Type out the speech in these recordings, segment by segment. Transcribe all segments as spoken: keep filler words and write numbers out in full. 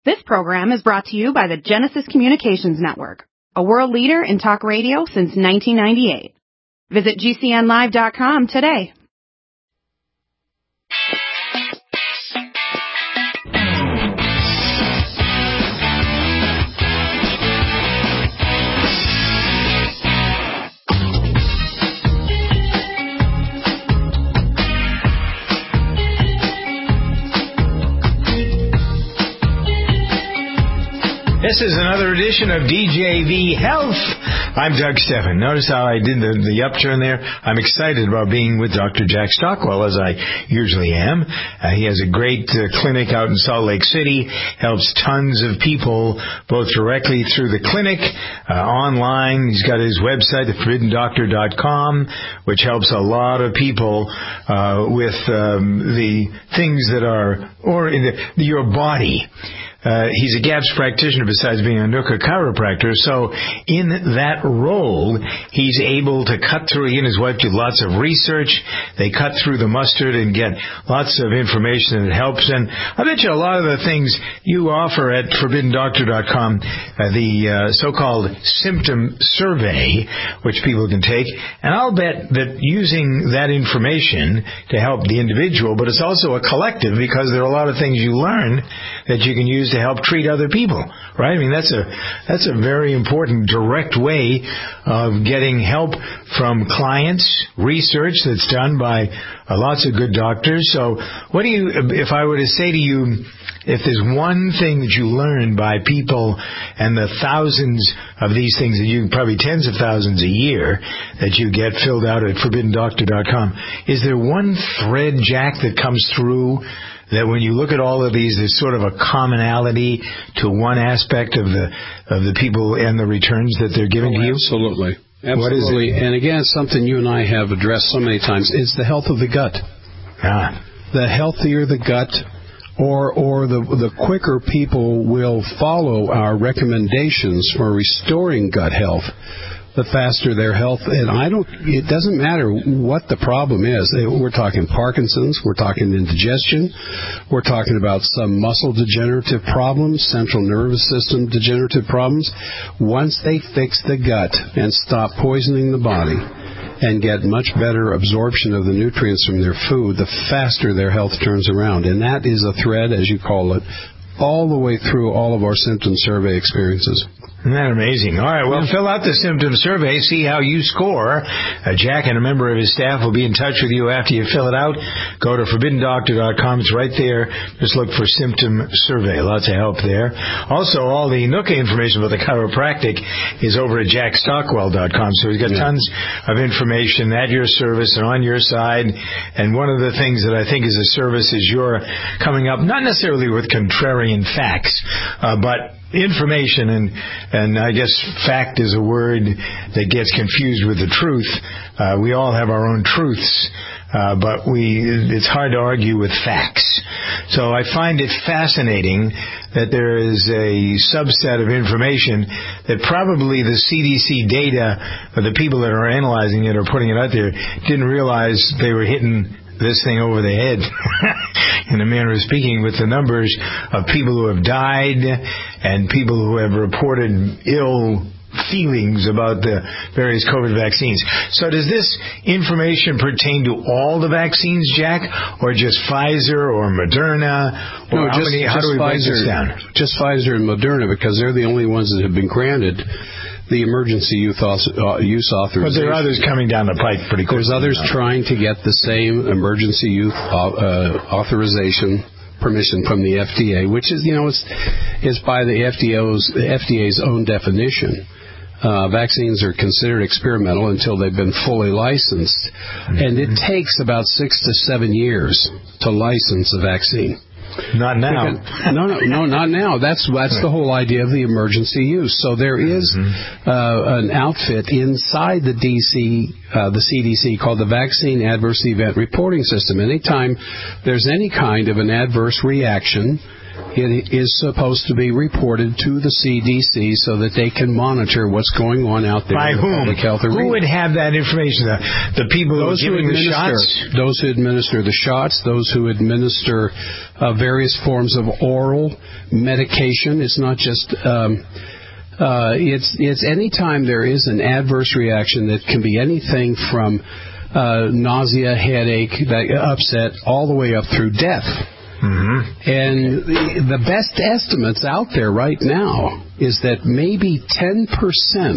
This program is brought to you by the Genesis Communications Network, a world leader in talk radio since nineteen ninety-eight. Visit G C N live dot com today. This is another edition of D J V Health. I'm Doug Stephan. Notice how I did the, the upturn there? I'm excited about being with Doctor Jack Stockwell, as I usually am. Uh, he has a great uh, clinic out in Salt Lake City, helps tons of people, both directly through the clinic, uh, online. He's got his website, the forbidden doctor dot com, which helps a lot of people uh, with um, the things that are, or in the, your body. Uh, he's a G A P S practitioner besides being a Nooka chiropractor, so in that role, he's able to cut through, he and his wife do lots of research, they cut through the mustard and get lots of information that helps, and I bet you a lot of the things you offer at forbidden doctor dot com, uh, the uh, so-called symptom survey, which people can take, and I'll bet that using that information to help the individual, but it's also a collective, because there are a lot of things you learn that you can use to help treat other people, right? I mean, that's a that's a very important direct way of getting help from clients, research that's done by uh, lots of good doctors. So what do you, if I were to say to you, if there's one thing that you learn by people and the thousands of these things that you, probably tens of thousands a year that you get filled out at forbidden doctor dot com, is there one thread, Jack, that comes through that when you look at all of these, there's sort of a commonality to one aspect of the of the people and the returns that they're giving oh, to you? Absolutely. Absolutely. What is it? And again, something you and I have addressed so many times is the health of the gut. Ah. The healthier the gut, or or the the quicker people will follow our recommendations for restoring gut health, the faster their health. And I don't, it doesn't matter what the problem is. We're talking Parkinson's, we're talking indigestion, we're talking about some muscle degenerative problems, central nervous system degenerative problems. Once they fix the gut and stop poisoning the body and get much better absorption of the nutrients from their food, the faster their health turns around. And that is a thread, as you call it, all the way through all of our symptom survey experiences. Isn't that amazing? All right, well, fill out the symptom survey, see how you score. Uh, Jack and a member of his staff will be in touch with you after you fill it out. Go to forbidden doctor dot com. It's right there. Just look for symptom survey. Lots of help there. Also, all the Nooka information about the chiropractic is over at jack stockwell dot com. So he's got yeah. tons of information at your service and on your side. And one of the things that I think is a service is you're coming up, not necessarily with contrarian facts, uh, but information, and and I guess fact is a word that gets confused with the truth. Uh, we all have our own truths, uh, but we it's hard to argue with facts. So I find it fascinating that there is a subset of information that probably the C D C data, or the people that are analyzing it or putting it out there, didn't realize they were hitting this thing over the head, in a manner of speaking, with the numbers of people who have died and people who have reported ill feelings about the various COVID vaccines. So does this information pertain to all the vaccines, Jack, or just Pfizer or Moderna? Or no, how, just, many, how just do we break Pfizer, this down? Just Pfizer and Moderna, because they're the only ones that have been granted the emergency use authorization. But there are others coming down the pike pretty quickly. There's others now trying to get the same emergency use uh, authorization permission from the F D A, which is, you know, it's, is by the F D A's, the F D A's own definition. Uh, vaccines are considered experimental until they've been fully licensed. Mm-hmm. And it takes about six to seven years to license a vaccine. Not now. Because, no, no, no, not now. That's that's the whole idea of the emergency use. So there is mm-hmm. uh, an outfit inside the D C, uh, the C D C, called the Vaccine Adverse Event Reporting System. Anytime there's any kind of an adverse reaction, it is supposed to be reported to the C D C so that they can monitor what's going on out there. By in the whom? Public health arena. Who would have that information? The, the people those who are giving who the shots? Those who administer the shots, those who administer uh, various forms of oral medication. It's not just... Um, uh, it's, it's any time there is an adverse reaction that can be anything from uh, nausea, headache, that upset, all the way up through death. Mm-hmm. And the, the best estimates out there right now is that maybe ten percent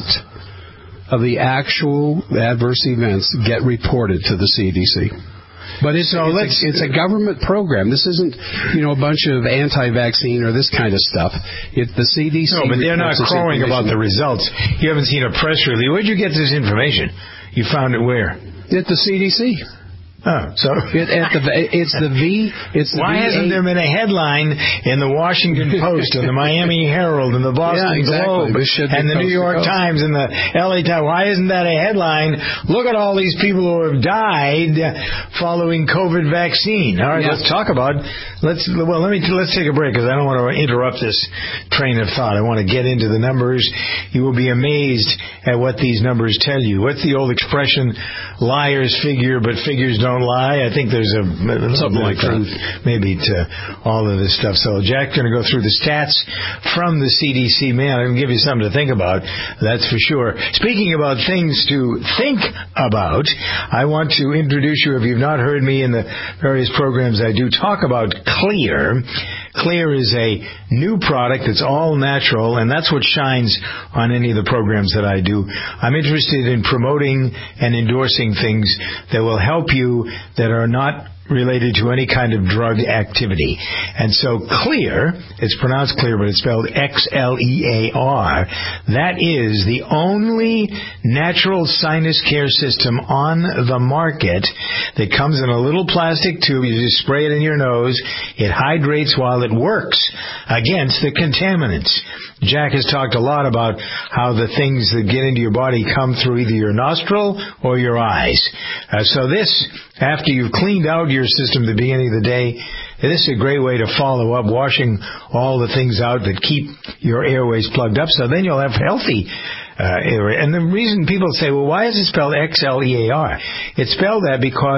of the actual adverse events get reported to the C D C. But it's, so it's, let's, a, it's a government program. This isn't, you know, a bunch of anti-vaccine or this kind of stuff. It, the C D C... No, but they're not crowing about the results. You haven't seen a press release. Where'd you get this information? You found it where? At the C D C. Oh, so it, at the, it's the V. It's the why V A. Hasn't there been a headline in the Washington Post and the Miami Herald and the Boston yeah, exactly. Globe and the New York Times and the L A Times? Why isn't that a headline? Look at all these people who have died following COVID vaccine. All right, yeah. let's talk about. Let's well, let me let's take a break because I don't want to interrupt this train of thought. I want to get into the numbers. You will be amazed at what these numbers tell you. What's the old expression? Liars figure, but figures don't lie. I think there's a something like that, maybe to all of this stuff. So Jack's going to go through the stats from the C D C. Man, I'm going to give you something to think about. That's for sure. Speaking about things to think about, I want to introduce you, if you've not heard me in the various programs I do, talk about Xlear. Xlear is a new product that's all natural, and that's what shines on any of the programs that I do. I'm interested in promoting and endorsing things that will help you that are not related to any kind of drug activity. And so Xlear, it's pronounced Clear, but it's spelled X L E A R, that is the only natural sinus care system on the market that comes in a little plastic tube. You just spray it in your nose. It hydrates while it works against the contaminants. Jack has talked a lot about how the things that get into your body come through either your nostril or your eyes. Uh, so this, after you've cleaned out your system at the beginning of the day, this is a great way to follow up, washing all the things out that keep your airways plugged up, so then you'll have healthy uh, airway. And the reason people say, well, why is it spelled X L E A R? It's spelled that because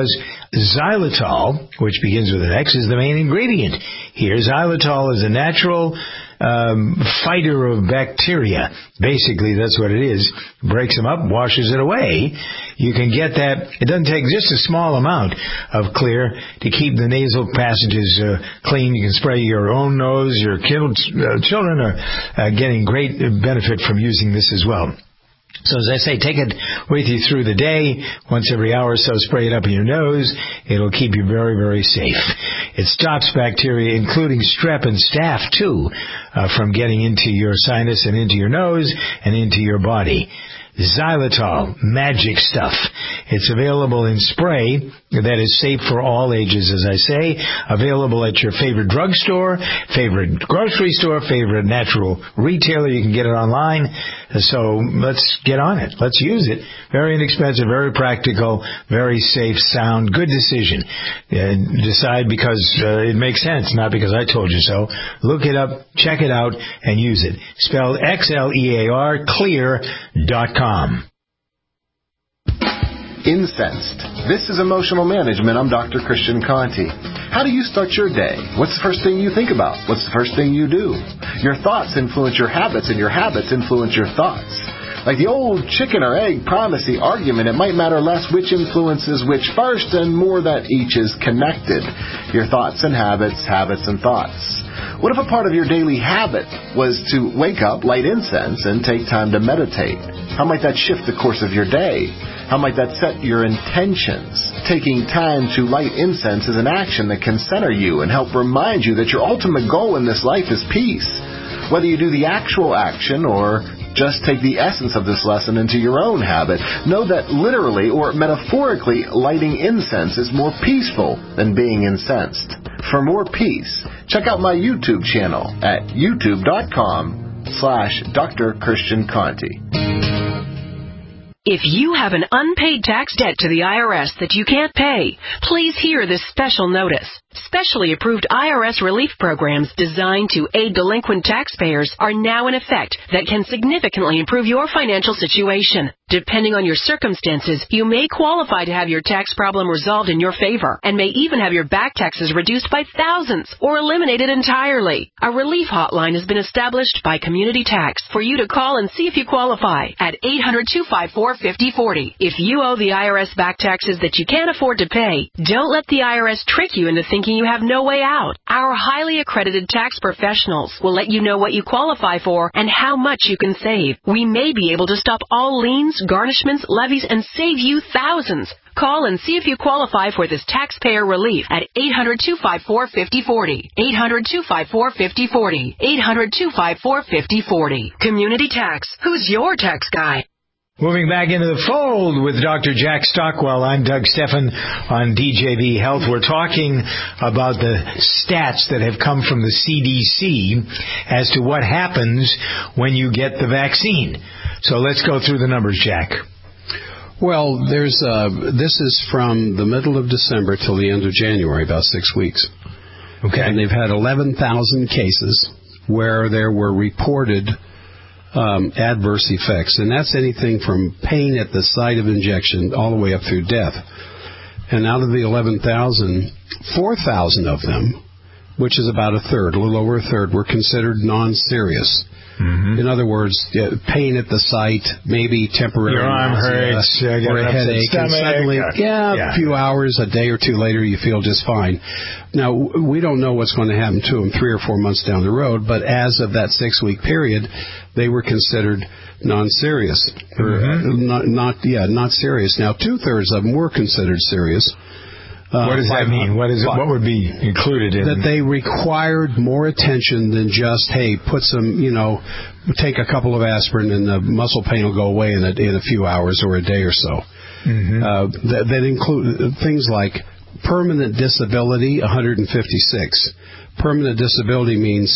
xylitol, which begins with an X, is the main ingredient here. Xylitol is a natural um, fighter of bacteria. Basically, that's what it is. Breaks them up, washes it away. You can get that. It doesn't take just a small amount of Xlear to keep the nasal passages uh, clean. You can spray your own nose. Your kid, uh, children are uh, getting great benefit from using this as well. So as I say, take it with you through the day. Once every hour or so, spray it up in your nose. It'll keep you very, very safe. It stops bacteria, including strep and staph, too, uh, from getting into your sinus and into your nose and into your body. Xylitol, magic stuff. It's available in spray that is safe for all ages, as I say. Available at your favorite drugstore, favorite grocery store, favorite natural retailer. You can get it online. So let's get on it. Let's use it. Very inexpensive, very practical, very safe, sound, good decision. And decide because uh, it makes sense, not because I told you so. Look it up, check it out, and use it. Spelled X L E A R, xlear dot com. Incensed. This is Emotional Management. I'm Doctor Christian Conti. How do you start your day? What's the first thing you think about? What's the first thing you do? Your thoughts influence your habits, and your habits influence your thoughts. Like the old chicken or egg primacy argument, it might matter less which influences which first and more that each is connected. Your thoughts and habits, habits and thoughts. What if a part of your daily habit was to wake up, light incense, and take time to meditate? How might that shift the course of your day? How might that set your intentions? Taking time to light incense is an action that can center you and help remind you that your ultimate goal in this life is peace. Whether you do the actual action or just take the essence of this lesson into your own habit, know that literally or metaphorically lighting incense is more peaceful than being incensed. For more peace, check out my YouTube channel at youtube.com slash Dr. Christian Conti. If you have an unpaid tax debt to the I R S that you can't pay, please hear this special notice. Specially approved I R S relief programs designed to aid delinquent taxpayers are now in effect that can significantly improve your financial situation. Depending on your circumstances, you may qualify to have your tax problem resolved in your favor and may even have your back taxes reduced by thousands or eliminated entirely. A relief hotline has been established by Community Tax for you to call and see if you qualify at eight hundred, two five four, five oh four oh. If you owe the I R S back taxes that you can't afford to pay, don't let the I R S trick you into thinking you have no way out. Our highly accredited tax professionals will let you know what you qualify for and how much you can save. We may be able to stop all liens, garnishments, levies, and save you thousands. Call and see if you qualify for this taxpayer relief at eight hundred, two five four, five oh four oh. eight hundred, two five four, five oh four oh. eight hundred, two five four, five oh four oh. Community Tax. Who's your tax guy? Moving back into the fold with Doctor Jack Stockwell, I'm Doug Steffen on D J V Health. We're talking about the stats that have come from the C D C as to what happens when you get the vaccine. So let's go through the numbers, Jack. Well, there's uh, this is from the middle of December till the end of January, about six weeks. Okay. And they've had eleven thousand cases where there were reported Um, adverse effects, and that's anything from pain at the site of injection all the way up through death. And out of the eleven thousand, four thousand of them, which is about a third, a little over a third, were considered non-serious. Mm-hmm. In other words, yeah, pain at the site, maybe temporary your arm nausea, hurts, uh, or a headache, and suddenly, yeah, yeah, a few hours, a day or two later, you feel just fine. Now, we don't know what's going to happen to them three or four months down the road, but as of that six-week period, they were considered non-serious, or mm-hmm. uh, not, not, yeah, not serious. Now, two-thirds of them were considered serious. Uh, what does that mean? What is it? What would be included in that? They required more attention than just, hey, put some, you know, take a couple of aspirin and the muscle pain will go away in a, in a few hours or a day or so. Mm-hmm. Uh, that, that include things like permanent disability, one hundred fifty-six. Permanent disability means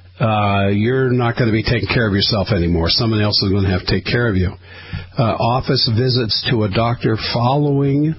uh, you're not going to be taking care of yourself anymore. Someone else is going to have to take care of you. Uh, office visits to a doctor following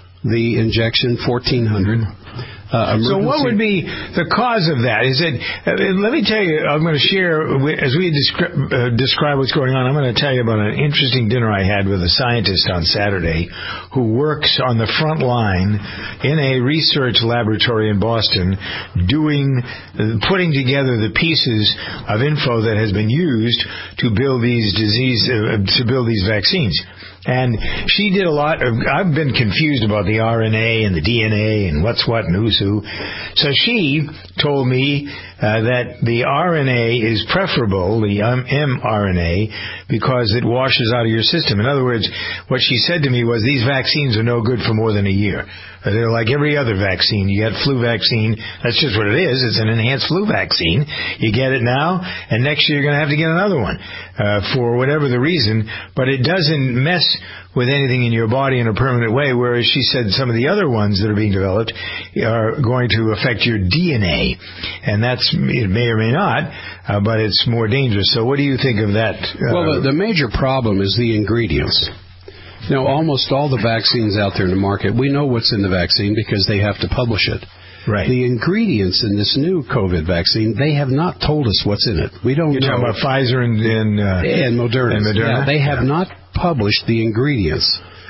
the injection, fourteen hundred. Uh, so what would be the cause of that? Is it, uh, let me tell you, I'm going to share, as we descri- uh, describe what's going on, I'm going to tell you about an interesting dinner I had with a scientist on Saturday who works on the front line in a research laboratory in Boston doing, uh, putting together the pieces of info that has been used to build these disease, uh, to build these vaccines. And she did a lot of, I've been confused about the R N A and the D N A and what's what and who's who. So she told me uh, that the R N A is preferable, the um, mRNA, because it washes out of your system. In other words, what she said to me was these vaccines are no good for more than a year. They're like every other vaccine. You get flu vaccine. That's just what it is. It's an enhanced flu vaccine. You get it now, and next year you're going to have to get another one uh, for whatever the reason. But it doesn't mess with anything in your body in a permanent way, whereas she said some of the other ones that are being developed are going to affect your D N A. And that's, it may or may not, uh, but it's more dangerous. So what do you think of that? Uh, well, the, the major problem is the ingredients. Now, almost all the vaccines out there in the market, we know what's in the vaccine because they have to publish it. Right. The ingredients in this new COVID vaccine, they have not told us what's in it. We don't You're know. You're talking about Pfizer and and, uh, and Moderna. And Moderna? Yeah, they have yeah. not published the ingredients.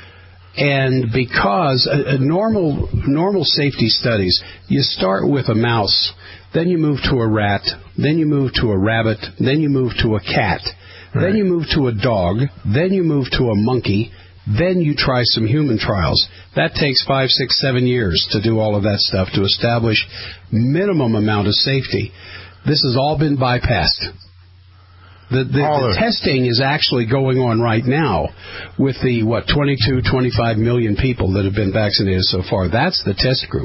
And because a, a normal normal safety studies, you start with a mouse, then you move to a rat, then you move to a rabbit, then you move to a cat, right. Then you move to a dog, then you move to a monkey. Then you try some human trials. That takes five, six, seven years to do all of that stuff to establish minimum amount of safety. This has all been bypassed. The, the, the testing is actually going on right now with the, what, twenty-two, twenty-five million people that have been vaccinated so far. That's the test group.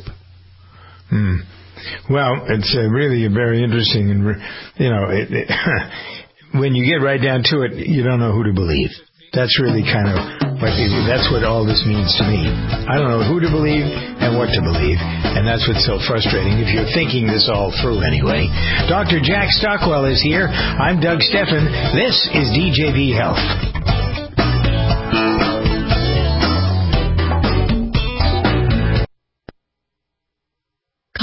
Hmm. Well, it's uh, really very interesting. And, you know, it, it when you get right down to it, you don't know who to believe. That's really kind of what that's what all this means to me. I don't know who to believe and what to believe, and that's what's so frustrating if you're thinking this all through anyway. Doctor Jack Stockwell is here. I'm Doug Steffen. This is D J V Health.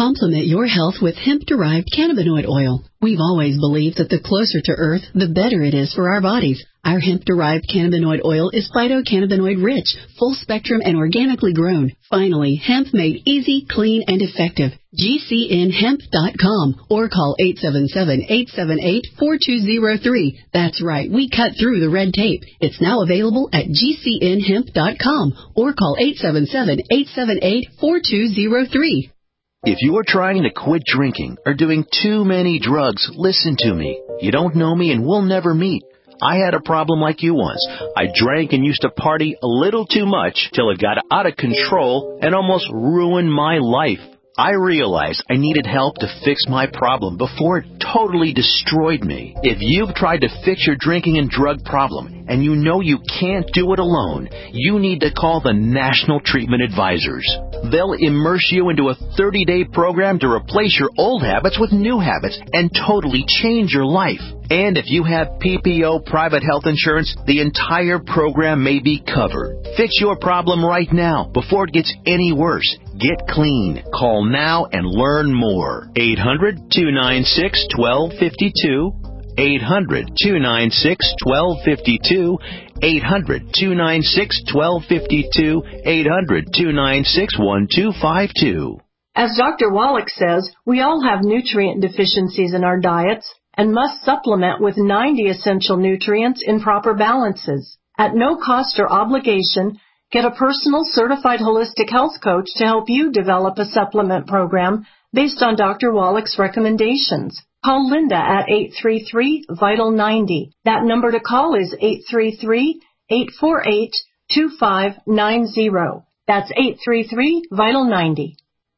Complement your health with hemp-derived cannabinoid oil. We've always believed that the closer to Earth, the better it is for our bodies. Our hemp-derived cannabinoid oil is phytocannabinoid rich, full spectrum, and organically grown. Finally, hemp made easy, clean, and effective. G C N hemp dot com or call eight seven seven, eight seven eight, four two zero three. That's right, we cut through the red tape. It's now available at G C N hemp dot com or call eight seven seven, eight seven eight, four two zero three. If you are trying to quit drinking or doing too many drugs, listen to me. You don't know me and we'll never meet. I had a problem like you once. I drank and used to party a little too much till it got out of control and almost ruined my life. I realized I needed help to fix my problem before it totally destroyed me. If you've tried to fix your drinking and drug problem and you know you can't do it alone, you need to call the National Treatment Advisors. They'll immerse you into a thirty-day program to replace your old habits with new habits and totally change your life. And if you have P P O private health insurance, the entire program may be covered. Fix your problem right now before it gets any worse. Get clean. Call now and learn more. eight hundred, two nine six, one two five two. eight hundred, two nine six, one two five two. eight hundred, two nine six, one two five two. eight hundred, two nine six, one two five two. As Doctor Wallach says, we all have nutrient deficiencies in our diets and must supplement with ninety essential nutrients in proper balances. At no cost or obligation, get a personal certified holistic health coach to help you develop a supplement program based on Doctor Wallach's recommendations. Call Linda at eight three three, vital ninety. That number to call is eight three three, eight four eight, two five nine zero. That's eight three three, vital ninety.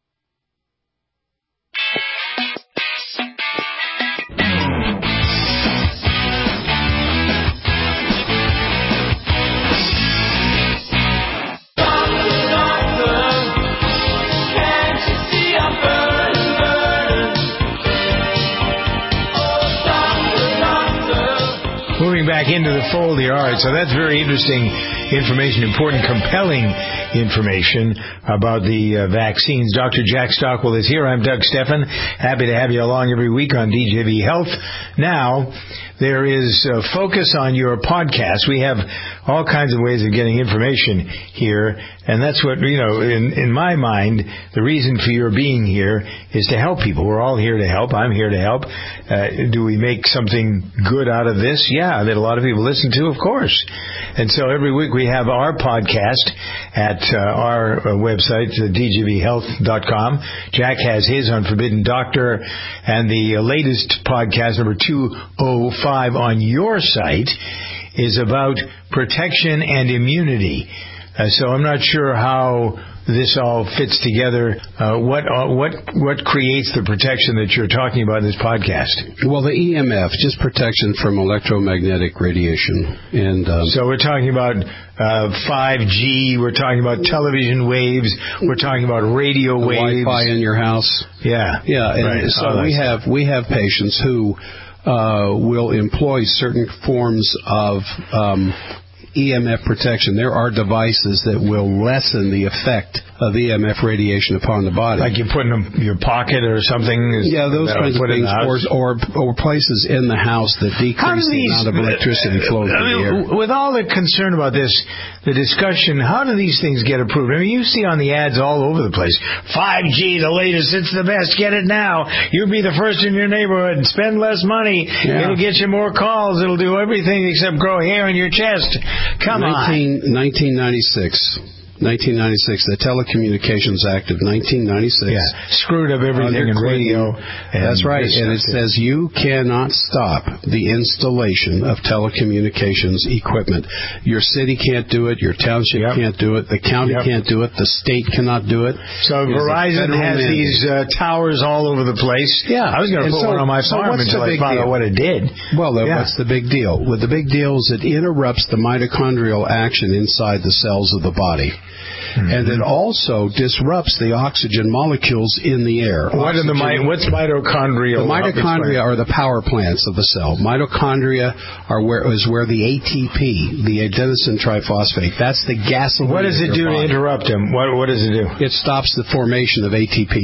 Moving back into the fold here. All right, so that's very interesting information, important, compelling information about the uh, vaccines. Doctor Jack Stockwell is here. I'm Doug Steffen. Happy to have you along every week on D J V Health. Now, there is uh, focus on your podcast. We have all kinds of ways of getting information here, and that's what, you know, in, in my mind, the reason for your being here is to help people. We're all here to help. I'm here to help. Uh, do we make something good out of this? Yeah, that a lot of people listen to, of course. And so every week we have our podcast at uh, our uh, website, uh, D J V health dot com. Jack has his on Forbidden Doctor, and the uh, latest podcast, number two oh five on your site, is about protection and immunity. Uh, so I'm not sure how this all fits together. Uh, what uh, what what creates the protection that you're talking about in this podcast? Well, the E M F, just protection from electromagnetic radiation. And um, so we're talking about uh, five G. We're talking about television waves. We're talking about radio the waves. Wi-Fi in your house. Yeah, yeah. And right. so oh, we have we have patients who uh, will employ certain forms of um, E M F protection. There are devices that will lessen the effect of E M F radiation upon the body. Like you put in your pocket or something? Yeah, those kinds of things. Or, or, or places in the house that decrease the these, amount of electricity flowing through the air. With all the concern about this, the discussion, how do these things get approved? I mean, you see on the ads all over the place, five G, the latest, it's the best, get it now. You'll be the first in your neighborhood, spend less money, yeah. It'll get you more calls, it'll do everything except grow hair in your chest. Come nineteen, on. nineteen ninety-six nineteen ninety-six, the Telecommunications Act of nineteen ninety-six. Yeah, screwed up everything in radio. And that's right, and it says you cannot stop the installation of telecommunications equipment. Your city can't do it, your township yep. can't do it, the county yep. can't do it, the state cannot do it. So it's Verizon has mandate. these uh, towers all over the place. Yeah. I was going to put so, one on my so farm until I found out what it did. Well, yeah. what's the big deal? Well, the big deal is it interrupts the mitochondrial action inside the cells of the body. Mm-hmm. And it also disrupts the oxygen molecules in the air. What are the what's mitochondria? The mitochondria are the power plants of the cell. Mitochondria are where is where the A T P, the adenosine triphosphate, that's the gasoline. What does it do body. to interrupt them? What what does it do? It stops the formation of A T P.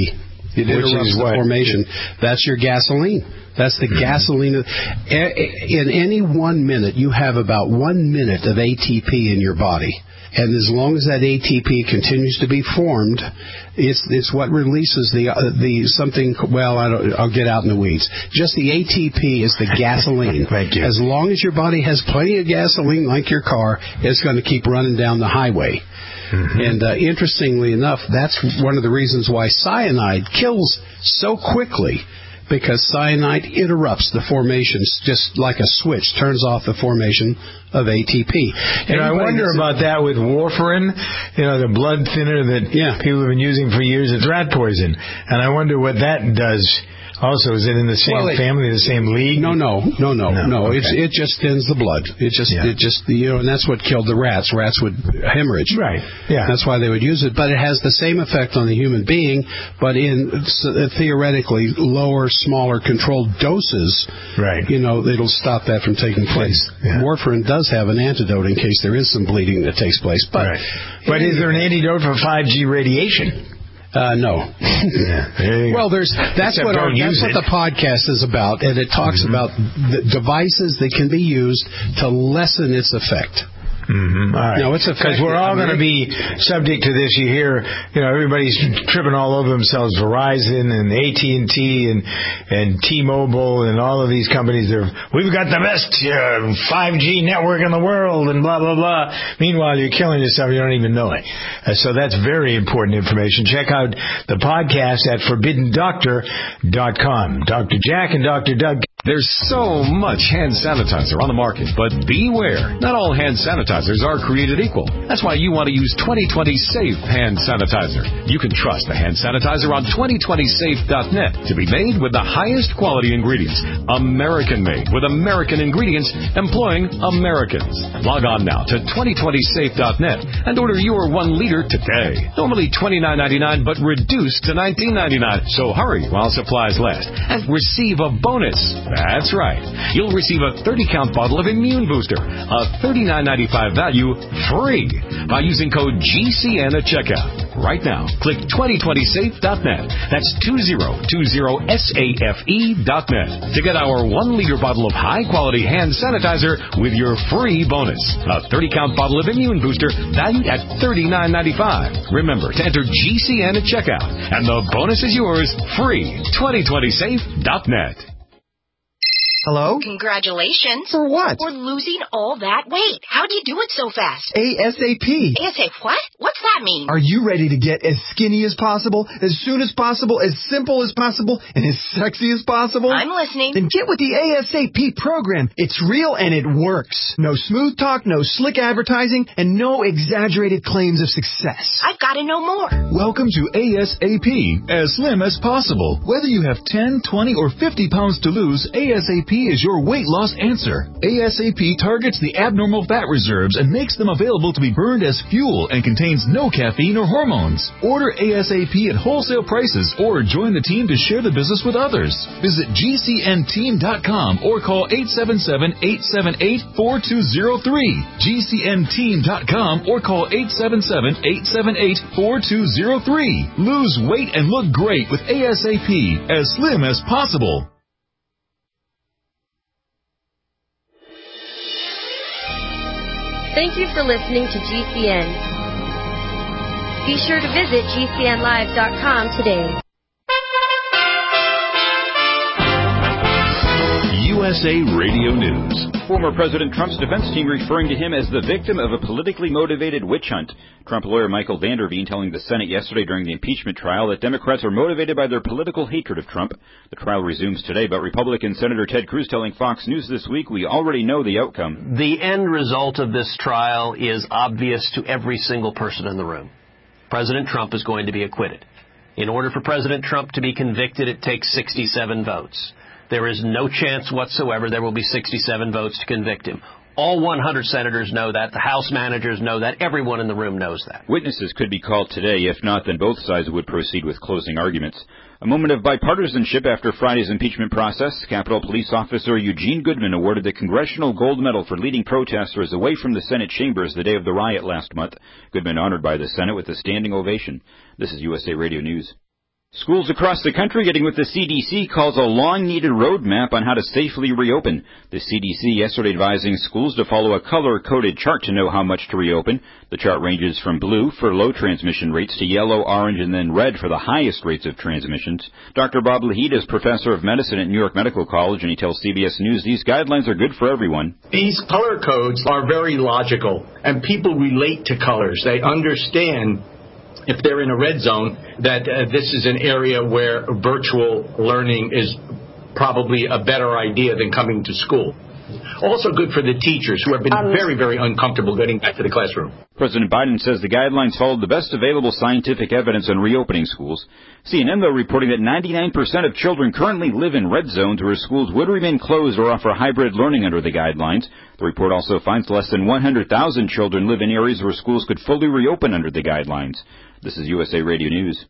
It interrupts the what? formation. That's your gasoline. That's the mm-hmm. gasoline. In any one minute, you have about one minute of A T P in your body. And as long as that A T P continues to be formed, it's it's what releases the uh, the something. Well, I don't. I'll get out in the weeds. Just the A T P is the gasoline. Thank you. As long as your body has plenty of gasoline, like your car, it's going to keep running down the highway. Mm-hmm. And uh, interestingly enough, that's one of the reasons why cyanide kills so quickly. Because cyanide interrupts the formation, just like a switch, turns off the formation of A T P. And I wonder about that with warfarin, you know, the blood thinner that yeah. people have been using for years. It's rat poison. And I wonder what that does. Also, is it in the same well, it, family, the same league? No, no, no, no, no. no. Okay. It's, it just thins the blood. It just, yeah. it just, you know, and that's what killed the rats. Rats would hemorrhage. Right. Yeah. That's why they would use it. But it has the same effect on the human being, but in uh, theoretically lower, smaller, controlled doses. Right. You know, it'll stop that from taking place. Yeah. Warfarin does have an antidote in case there is some bleeding that takes place. But, right. but is there an antidote for five G radiation? Uh, no. Yeah, well, there's that's Except what our, that's it. what the podcast is about, and it talks mm-hmm. about the devices that can be used to lessen its effect. Mm-hmm. All right. No, it's because we're all going to be subject to this. You hear, you know, everybody's tripping all over themselves. Verizon and A T and T and and T-Mobile and all of these companies. Are we've got the best uh, five G network in the world and blah blah blah. Meanwhile, you're killing yourself. You don't even know it. Uh, so that's very important information. Check out the podcast at forbidden doctor dot com. Doctor Jack and Doctor Doug. There's so much hand sanitizer on the market, but beware. Not all hand sanitizers are created equal. That's why you want to use twenty twenty Safe Hand Sanitizer. You can trust the hand sanitizer on twenty twenty safe dot net to be made with the highest quality ingredients. American-made with American ingredients employing Americans. Log on now to twenty twenty safe dot net and order your one liter today. Normally twenty-nine ninety-nine, but reduced to nineteen ninety-nine. So hurry while supplies last and receive a bonus. That's right. You'll receive a thirty count bottle of Immune Booster, a thirty-nine ninety-five value, free by using code G C N at checkout. Right now, click twenty twenty safe dot net. That's twenty twenty safe dot net to get our one liter bottle of high-quality hand sanitizer with your free bonus. A thirty count bottle of Immune Booster valued at thirty-nine ninety-five. Remember to enter G C N at checkout, and the bonus is yours free. twenty twenty safe dot net. Hello? Congratulations. For what? For losing all that weight. How'd you do it so fast? ASAP. ASAP what? What's that mean? Are you ready to get as skinny as possible, as soon as possible, as simple as possible, and as sexy as possible? I'm listening. Then get with the ASAP program. It's real and it works. No smooth talk, no slick advertising, and no exaggerated claims of success. I've got to know more. Welcome to ASAP, as slim as possible. Whether you have ten, twenty, or fifty pounds to lose, ASAP is your weight loss answer. ASAP targets the abnormal fat reserves and makes them available to be burned as fuel and contains no caffeine or hormones. Order ASAP at wholesale prices or join the team to share the business with others. Visit G C N team dot com or call eight seven seven, eight seven eight, four two zero three. G C N team dot com or call eight seven seven, eight seven eight, four two zero three. Lose weight and look great with ASAP, as slim as possible. Thank you for listening to G C N. Be sure to visit G C N live dot com today. U S A Radio News. Former President Trump's defense team referring to him as the victim of a politically motivated witch hunt. Trump lawyer Michael Vanderveen telling the Senate yesterday during the impeachment trial that Democrats are motivated by their political hatred of Trump. The trial resumes today, but Republican Senator Ted Cruz telling Fox News this week, we already know the outcome. The end result of this trial is obvious to every single person in the room. President Trump is going to be acquitted. In order for President Trump to be convicted, it takes sixty-seven votes. There is no chance whatsoever there will be sixty-seven votes to convict him. All one hundred senators know that. The House managers know that. Everyone in the room knows that. Witnesses could be called today. If not, then both sides would proceed with closing arguments. A moment of bipartisanship after Friday's impeachment process. Capitol Police Officer Eugene Goodman awarded the Congressional Gold Medal for leading protesters away from the Senate chambers the day of the riot last month. Goodman honored by the Senate with a standing ovation. This is U S A Radio News. Schools across the country getting what the C D C calls a long-needed roadmap on how to safely reopen. The C D C yesterday advising schools to follow a color-coded chart to know how much to reopen. The chart ranges from blue for low transmission rates to yellow, orange, and then red for the highest rates of transmissions. Doctor Bob Lahid is professor of medicine at New York Medical College, and he tells C B S News these guidelines are good for everyone. These color codes are very logical, and people relate to colors. They understand, if they're in a red zone, that uh, this is an area where virtual learning is probably a better idea than coming to school. Also good for the teachers, who have been um, very, very uncomfortable getting back to the classroom. President Biden says the guidelines followed the best available scientific evidence on reopening schools. C N N, though, reporting that ninety-nine percent of children currently live in red zones where schools would remain closed or offer hybrid learning under the guidelines. The report also finds less than one hundred thousand children live in areas where schools could fully reopen under the guidelines. This is U S A Radio News.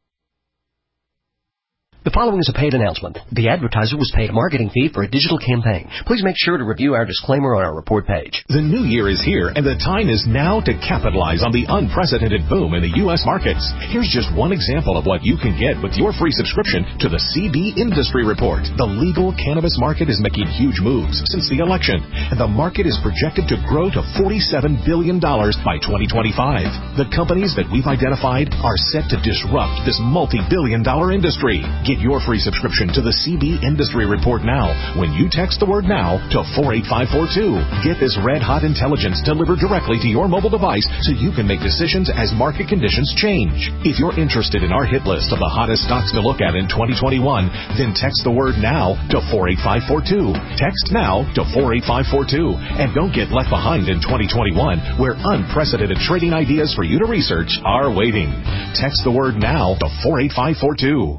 The following is a paid announcement. The advertiser was paid a marketing fee for a digital campaign. Please make sure to review our disclaimer on our report page. The new year is here, and the time is now to capitalize on the unprecedented boom in the U S markets. Here's just one example of what you can get with your free subscription to the C B Industry Report. The legal cannabis market is making huge moves since the election, and the market is projected to grow to forty-seven billion dollars by twenty twenty-five. The companies that we've identified are set to disrupt this multi-billion dollar industry. Get your free subscription to the C B Industry Report now when you text the word NOW to four eight five four two. Get this red-hot intelligence delivered directly to your mobile device so you can make decisions as market conditions change. If you're interested in our hit list of the hottest stocks to look at in twenty twenty-one, then text the word NOW to four eight five four two. Text NOW to four eight five four two. And don't get left behind in twenty twenty-one, where unprecedented trading ideas for you to research are waiting. Text the word NOW to four eight five four two.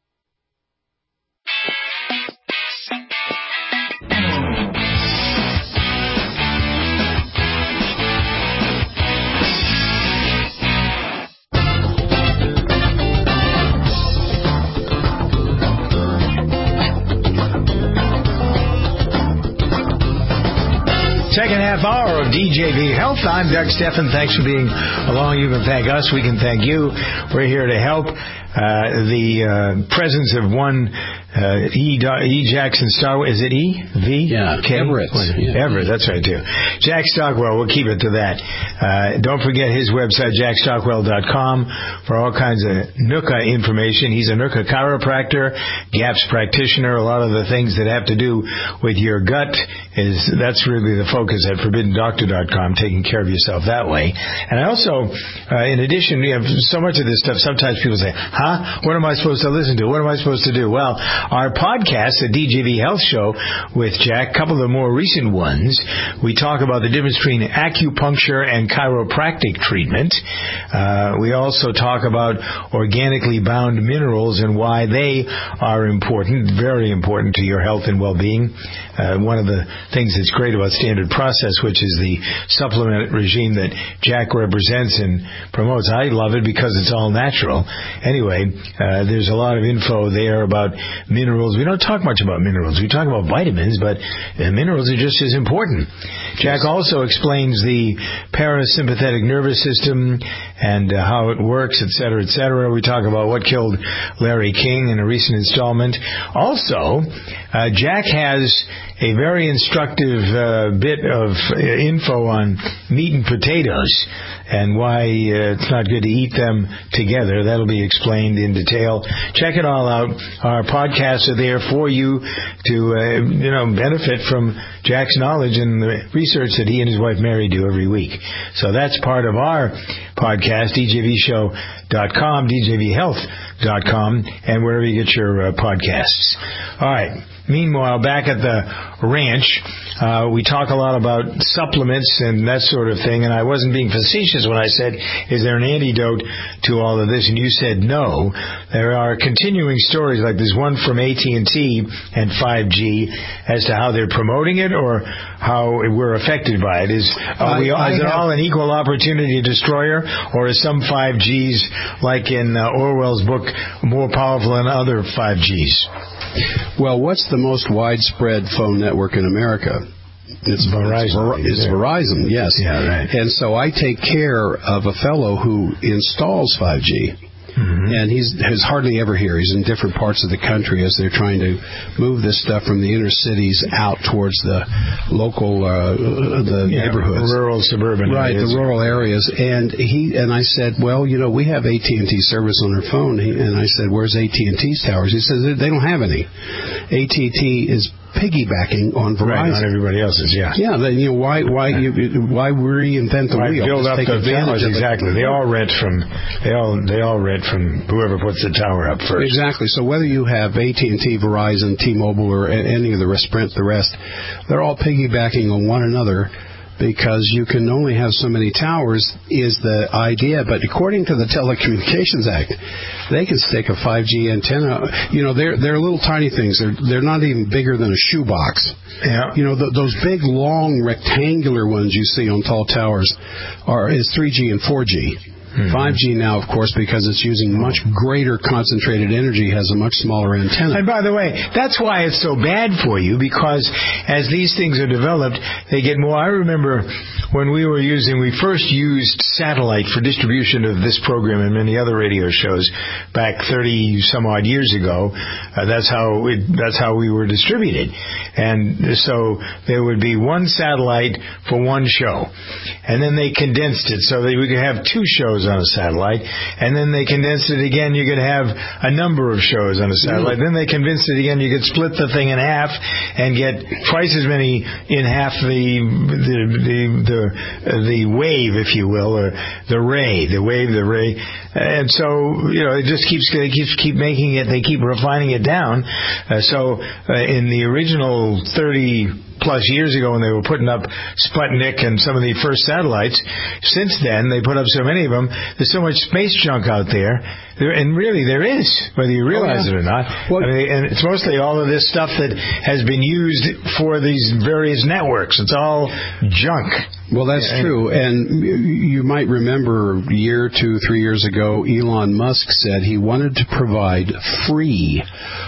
Second half hour of D J V Health. I'm Doug Stephan. Thanks for being along. You can thank us. We can thank you. We're here to help. Uh, the uh, presence of one uh, E. E. Jackson Stockwell. Is it E? V? Yeah, K? Everett. Yeah. Everett, that's right, too. Jack Stockwell, we'll keep it to that. Uh, don't forget his website, jack stockwell dot com, for all kinds of N U C C A information. He's a N U C C A chiropractor, GAPS practitioner. A lot of the things that have to do with your gut, is that's really the focus at forbidden doctor dot com, taking care of yourself that way. And I also, uh, in addition, we have so much of this stuff, sometimes people say, huh? What am I supposed to listen to? What am I supposed to do? Well, our podcast, the D J V Health Show with Jack, a couple of the more recent ones, we talk about the difference between acupuncture and chiropractic treatment. Uh, we also talk about organically bound minerals and why they are important, very important to your health and well-being. Uh, one of the things that's great about Standard Process, which is the supplement regime that Jack represents and promotes. I love it because it's all natural. Anyway, uh, there's a lot of info there about minerals. We don't talk much about minerals. We talk about vitamins, but uh, minerals are just as important. Jack also explains the parasympathetic nervous system and uh, how it works, et cetera, et cetera. We talk about what killed Larry King in a recent installment. Also, uh, Jack has a very instructive uh, bit of uh, info on meat and potatoes and why uh, it's not good to eat them together. That'll be explained in detail. Check it all out. Our podcasts are there for you to uh, you know benefit from Jack's knowledge and the research that he and his wife Mary do every week. So that's part of our podcast, D J V show dot com, D J V health dot com, and wherever you get your uh, podcasts. All right. Meanwhile, back at the ranch, uh, we talk a lot about supplements and that sort of thing, and I wasn't being facetious when I said, is there an antidote to all of this? And you said no. There are continuing stories like this one from A T and T and five G as to how they're promoting it or how we're affected by it. Is, are we, I, I is it all an equal opportunity destroyer, or is some five Gs, like in uh, Orwell's book, more powerful than other five Gs? Well, what's the most widespread phone network in America? It's Verizon. It's, it's Verizon, yes. Yeah, right. And so I take care of a fellow who installs five G. Mm-hmm. And he's, he's hardly ever here. He's in different parts of the country as they're trying to move this stuff from the inner cities out towards the local uh, the yeah, neighborhoods. Rural, suburban right, areas. the rural areas. And he and I said, well, you know, we have A T and T service on our phone. He, and I said, where's A T and T's towers? He says, they don't have any. A T and T is piggybacking on Verizon. Right, on everybody else's, yeah. Yeah, then, you know, why why you, why reinvent the why wheel? Build Just up take the advantage towers, of it. exactly. They all rent from they all they all rent from whoever puts the tower up first. Exactly. So whether you have A T and T, Verizon, T-Mobile, or any of the rest, Sprint, the rest, they're all piggybacking on one another. Because you can only have so many towers is the idea. But according to the Telecommunications Act, they can stick a five G antenna. You know, they're they're little tiny things. They're they're not even bigger than a shoebox. Yeah. You know, the, those big, long, rectangular ones you see on tall towers are is three G and four G. Mm-hmm. five G now, of course, because it's using much greater concentrated energy, has a much smaller antenna. And by the way, that's why it's so bad for you, because as these things are developed, they get more. I remember when we were using, we first used satellite for distribution of this program and many other radio shows back thirty some odd years ago. Uh, that's how it, that's how we were distributed. And so there would be one satellite for one show. And then they condensed it so that we could have two shows on a satellite, and then they condensed it again. You could have a number of shows on a satellite. Mm. Then they condensed it again. You could split the thing in half and get twice as many in half the the the the, uh, the wave, if you will, or the ray, the wave, the ray. And so you know, it just keeps it keeps keep making it. They keep refining it down. Uh, so uh, in the original thirty plus years ago when they were putting up Sputnik and some of the first satellites, since then they put up so many of them. There's so much space junk out there, there and really there is, whether you realize oh, yeah. it or not. Well, I mean, and it's mostly all of this stuff that has been used for these various networks. It's all junk. Well, that's yeah. true. And you might remember a year, two, three years ago, Elon Musk said he wanted to provide free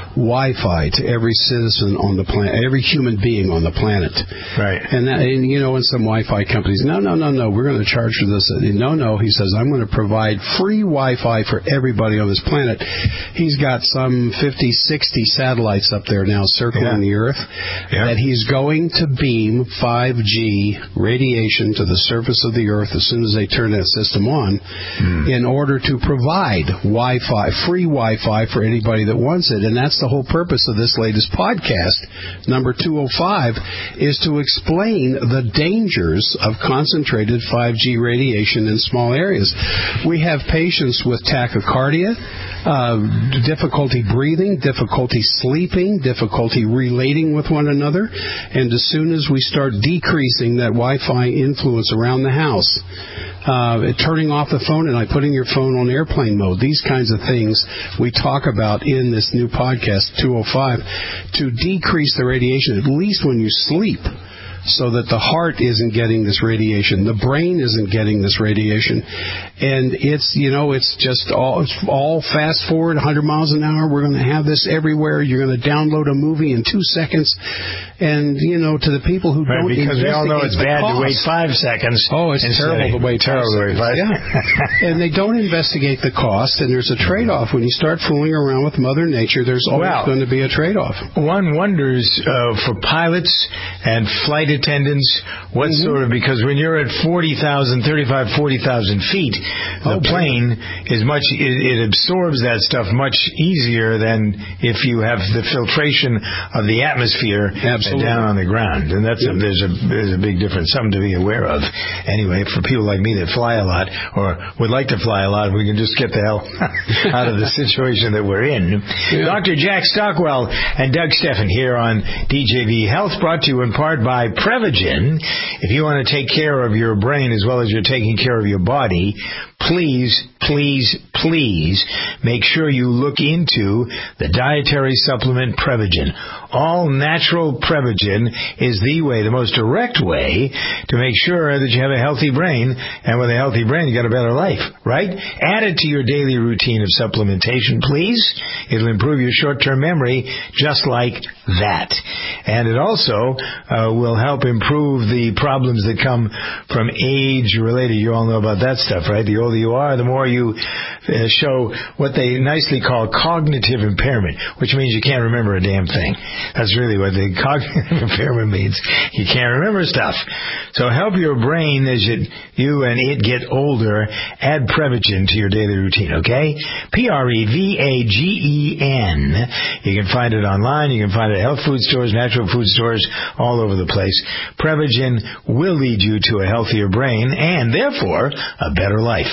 Wi-Fi to every citizen on the planet, every human being on the planet. Right. And, that, and you know, in some Wi-Fi companies, no, no, no, no, we're going to charge for this. No, no, he says, I'm going to provide free Wi-Fi for everybody on this planet. He's got some fifty, sixty satellites up there now circling yeah. the Earth yeah. that he's going to beam five G radiation to the surface of the Earth as soon as they turn that system on mm. in order to provide Wi-Fi, free Wi-Fi for anybody that wants it. And that's the whole purpose of this latest podcast, number two oh five, is to explain the dangers of concentrated five G radiation in small areas. We have patients with tachycardia, uh, difficulty breathing, difficulty sleeping, difficulty relating with one another, and as soon as we start decreasing that Wi-Fi influence around the house, uh, turning off the phone and like putting your phone on airplane mode, these kinds of things we talk about in this new podcast, two oh five, to decrease the radiation, at least when you sleep, so that the heart isn't getting this radiation, the brain isn't getting this radiation, and it's, you know, it's just all, it's all fast forward, one hundred miles an hour, we're going to have this everywhere, you're going to download a movie in two seconds, and, you know, to the people who right, don't because we all know it's bad cost, to wait five seconds. Oh, it's terrible to wait five seconds. Five. Yeah. And they don't investigate the cost, and there's a trade-off. When you start fooling around with Mother Nature, there's always well, going to be a trade-off. One wonders uh, for pilots and flight attendants, what mm-hmm. sort of, because when you're at forty thousand, thirty-five, forty thousand feet, the oh, plane is much, it, it absorbs that stuff much easier than if you have the filtration of the atmosphere Absolutely. down on the ground. And that's yeah. a, there's a there's a big difference, something to be aware of. Anyway, for people like me that fly a lot, or would like to fly a lot, we can just get the hell out of the situation that we're in. Yeah. Doctor Jack Stockwell and Doug Steffen here on D J V Health, brought to you in part by Prevagen. If you want to take care of your brain as well as you're taking care of your body, please, please, please make sure you look into the dietary supplement Prevagen. All natural Prevagen is the way, the most direct way to make sure that you have a healthy brain, and with a healthy brain, you got a better life, right? Add it to your daily routine of supplementation, please. It'll improve your short-term memory just like that. And it also uh, will help improve the problems that come from age-related. You all know about that stuff, right? The older you are, the more you uh, show what they nicely call cognitive impairment, which means you can't remember a damn thing. That's really what the cognitive impairment means. You can't remember stuff. So help your brain as it, you and it get older. Add Prevagen to your daily routine, okay? P R E V A G E N. You can find it online. You can find it at health food stores, natural food stores, all over the place. Prevagen will lead you to a healthier brain and, therefore, a better life.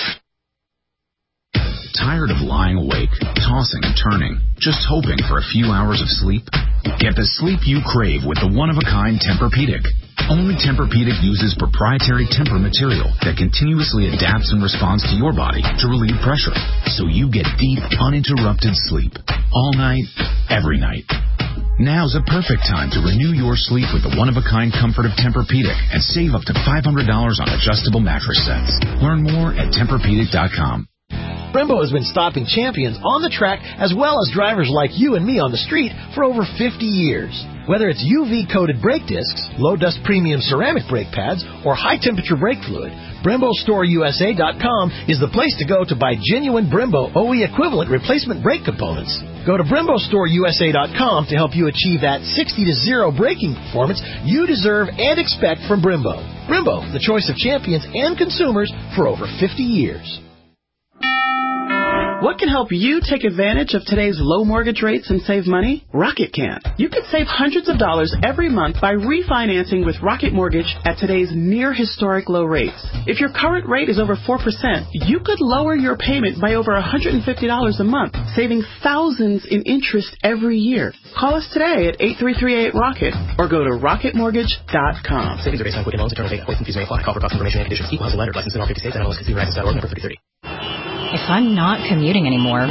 Tired of lying awake, tossing and turning, just hoping for a few hours of sleep? Get the sleep you crave with the one-of-a-kind Tempur-Pedic. Only Tempur-Pedic uses proprietary Tempur material that continuously adapts and responds to your body to relieve pressure, so you get deep, uninterrupted sleep. All night, every night. Now's a perfect time to renew your sleep with the one-of-a-kind comfort of Tempur-Pedic and save up to five hundred dollars on adjustable mattress sets. Learn more at Tempur Pedic dot com. Brembo has been stopping champions on the track as well as drivers like you and me on the street for over fifty years. Whether it's U V-coated brake discs, low-dust premium ceramic brake pads, or high-temperature brake fluid, Brembo Store U S A dot com is the place to go to buy genuine Brembo O E equivalent replacement brake components. Go to Brembo Store U S A dot com to help you achieve that sixty to zero braking performance you deserve and expect from Brembo. Brembo, the choice of champions and consumers for over fifty years. What can help you take advantage of today's low mortgage rates and save money? Rocket can. You can save hundreds of dollars every month by refinancing with Rocket Mortgage at today's near historic low rates. If your current rate is over four percent, you could lower your payment by over one hundred fifty dollars a month, saving thousands in interest every year. Call us today at eight three three eight ROCKET or go to rocket mortgage dot com. Savings are based on Quicken Loans. Internal data. Points and fees may apply. Call for cost information and conditions. Equal housing lender. Licensed in all fifty states. N M L S consumer rights dot org. Number thirty thirty. If I'm not commuting anymore,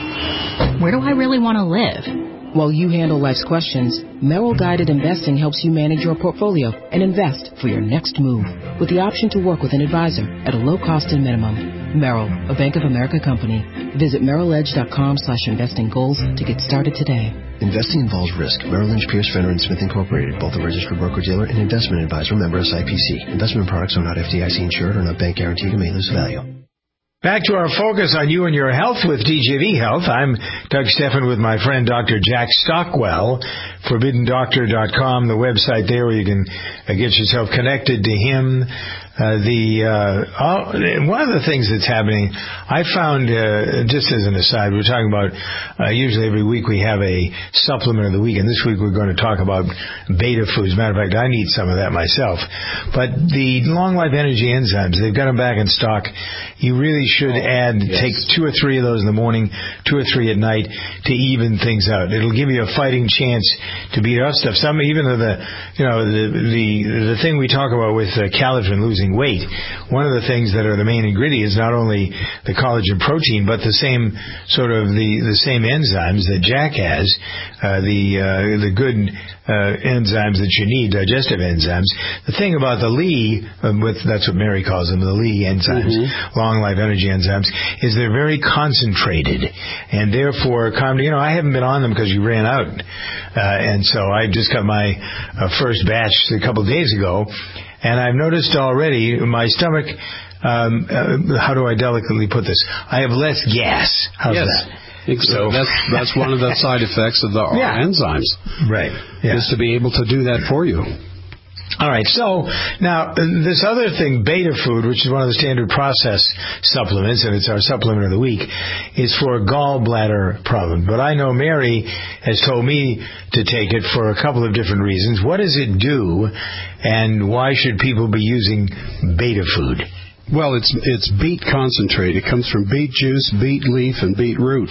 where do I really want to live? While you handle life's questions, Merrill Guided Investing helps you manage your portfolio and invest for your next move with the option to work with an advisor at a low cost and minimum. Merrill, a Bank of America company. Visit merrill edge dot com slash investing goals to get started today. Investing involves risk. Merrill Lynch, Pierce, Fenner and Smith Incorporated, both a registered broker-dealer and investment advisor, member S I P C. Investment products are not F D I C insured or not bank guaranteed and may lose value. Back to our focus on you and your health with D J V Health. I'm Doug Steffen with my friend Doctor Jack Stockwell. forbidden doctor dot com, the website there where you can uh, get yourself connected to him. Uh, the uh, all, one of the things that's happening, I found, uh, just as an aside, we're talking about, uh, usually every week we have a supplement of the week, and this week we're going to talk about beta foods. Matter of fact, I need some of that myself. But the long life energy enzymes, they've got them back in stock. You really should add, yes. take two or three of those in the morning, two or three at night to even things out. It'll give you a fighting chance to beat off stuff. Some, even though the, you know, the, the, the thing we talk about with uh, collagen losing weight, one of the things that are the main ingredients, not only the collagen protein, but the same sort of the, the same enzymes that Jack has, uh, the, uh, the good, uh, enzymes that you need, digestive enzymes. The thing about the Lee, uh, with, that's what Mary calls them, the Lee enzymes, mm-hmm. long life energy enzymes, is they're very concentrated, and therefore, you know, I haven't been on them because you ran out, uh, and so I just got my uh, first batch a couple of days ago. And I've noticed already my stomach, um, uh, how do I delicately put this? I have less gas. How's yes. that? So that's that's one of the side effects of the yeah. enzymes. Right. Yeah. Is to be able to do that for you. All right, so now this other thing, Beta Food, which is one of the standard process supplements, and it's our supplement of the week, is for gallbladder problem. But I know Mary has told me to take it for a couple of different reasons. What does it do, and why should people be using Beta Food? Well, it's it's beet concentrate. It comes from beet juice, beet leaf, and beet root.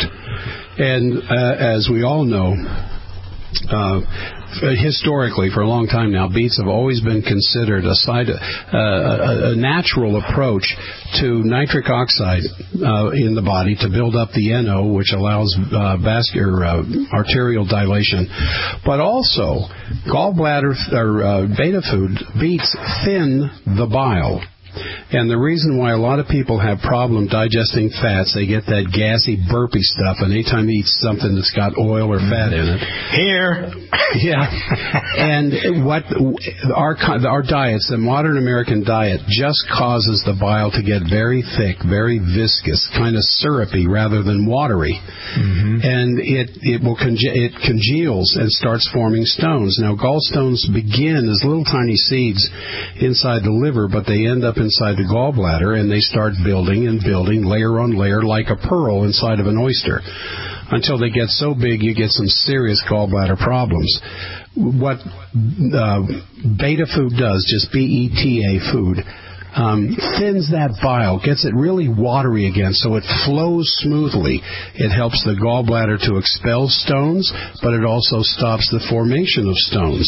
And uh, as we all know, uh, historically, for a long time now, beets have always been considered a, side, uh, a, a natural approach to nitric oxide uh, in the body to build up the N O, which allows uh, vascular uh, arterial dilation. But also, gallbladder or uh, beta food beets thin the bile. And the reason why a lot of people have problem digesting fats, they get that gassy, burpy stuff, and anytime they eat something that's got oil or fat in it. Here. Yeah. And what our our diets, the modern American diet, just causes the bile to get very thick, very viscous, kind of syrupy rather than watery. Mm-hmm. And it it will conge- it congeals and starts forming stones. Now, gallstones begin as little tiny seeds inside the liver, but they end up inside the gallbladder, and they start building and building layer on layer like a pearl inside of an oyster, until they get so big you get some serious gallbladder problems. What uh, beta food does, just B E T A food, um, thins that bile, gets it really watery again so it flows smoothly. It helps the gallbladder to expel stones, but it also stops the formation of stones.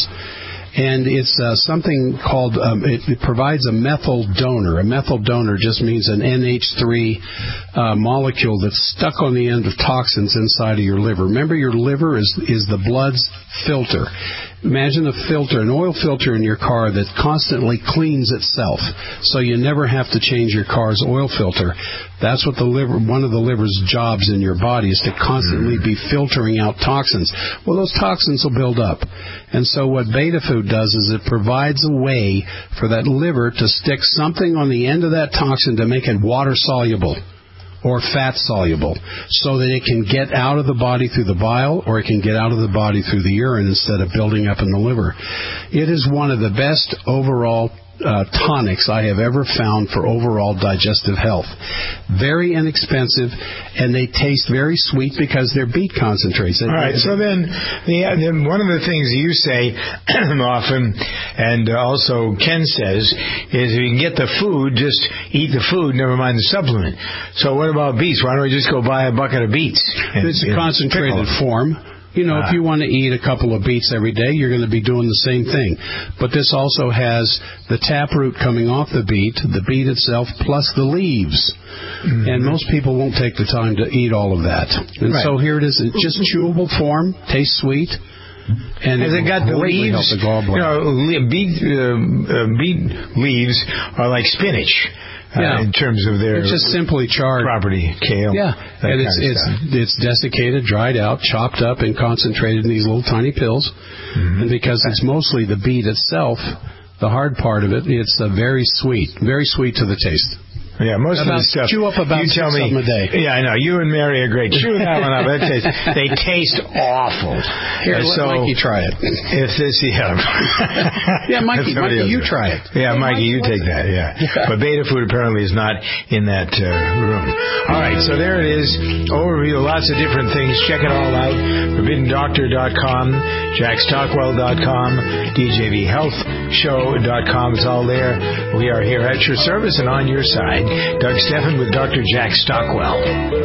And it's uh, something called, um, it, it provides a methyl donor. A methyl donor just means an N H three uh, molecule that's stuck on the end of toxins inside of your liver. Remember, your liver is, is the blood's filter. Imagine a filter, an oil filter in your car that constantly cleans itself, so you never have to change your car's oil filter. That's what the liver, one of the liver's jobs in your body is to constantly be filtering out toxins. Well, those toxins will build up. And so what beta food does is it provides a way for that liver to stick something on the end of that toxin to make it water soluble or fat soluble, so that it can get out of the body through the bile, or it can get out of the body through the urine instead of building up in the liver. It is one of the best overall Uh, tonics I have ever found for overall digestive health. Very inexpensive, and they taste very sweet because they're beet concentrates. All right, so then, the, then one of the things you say often, and also Ken says, is if you can get the food, just eat the food, never mind the supplement. So what about beets? Why don't we just go buy a bucket of beets? And, it's a concentrated form. You know, if you want to eat a couple of beets every day, you're going to be doing the same thing. But this also has the taproot coming off the beet, the beet itself, plus the leaves. Mm-hmm. And most people won't take the time to eat all of that. And right. So here it is. It's just chewable form, tastes sweet. And has it, it got the leaves? The you know, beet, uh, uh, beet leaves are like spinach. Uh, yeah. In terms of their it's just simply charred property, kale. Yeah, and it's it's it's desiccated, dried out, chopped up, and concentrated in these little tiny pills. Mm-hmm. And because it's mostly the beet itself, the hard part of it, it's uh, very sweet, very sweet to the taste. Yeah, most about, of the stuff. Chew up about you tell me, a day. Yeah, I know. You and Mary are great. Chew that one up. That tastes, they taste awful. Here, let so, Mikey try it. If this, yeah. yeah, Mikey, Mikey you try it. Yeah, hey, Mikey, Mikey, you take that, yeah. yeah. But beta food apparently is not in that uh, room. All right, so there it is. Overview, lots of different things. Check it all out. forbidden doctor dot com, jack stockwell dot com, d j v health show dot com. It's all there. We are here at your service and on your side. Doug Stephan with Doctor Jack Stockwell.